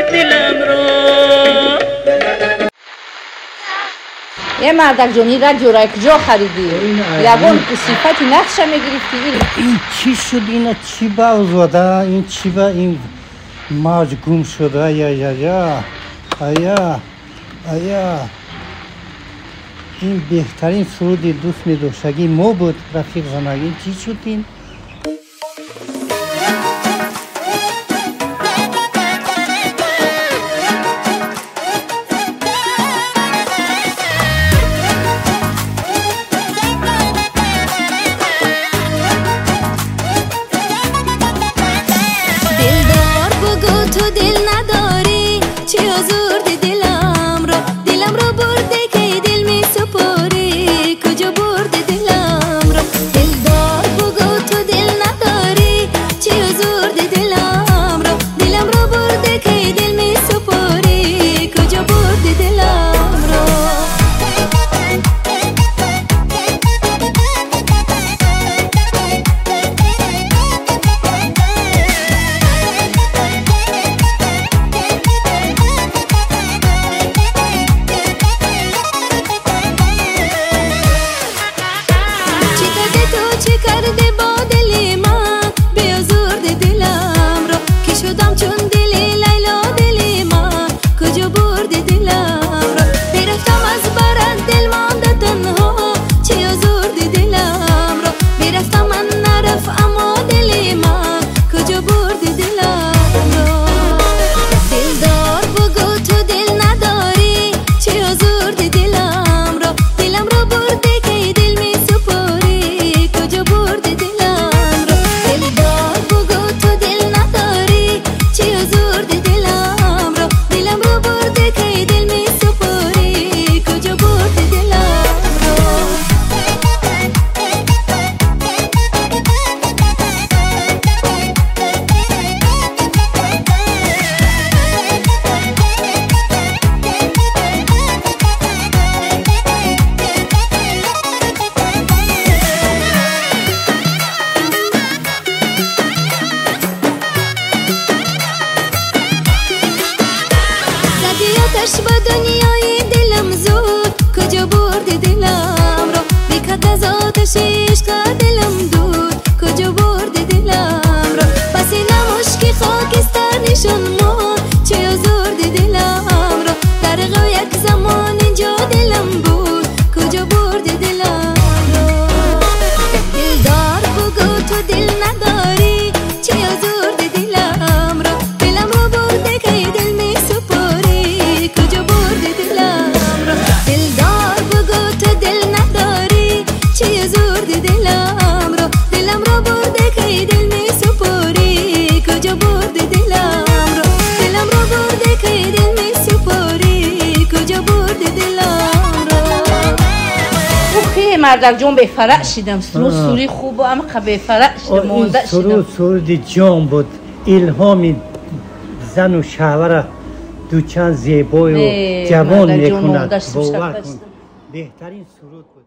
دلم را. یه مردک جونی رادیو را کجا خریدی؟ یگون صفتی نقشه میگرفتی؟ این چی شد؟ اینا چی باز وده؟ این چی با این موج گم شده؟ آیا این بهترین سرود دوست نداشتگی ما بود رفیق زندگی. چی شد این؟ مردک جون به فرق شدم. سروری خوب اما به فرق شدم. مونده شدم. سرود جان بود. الهامی زن و شوهر دو چند زیبای و جوان میکند. باور کن بهترین سرود بود.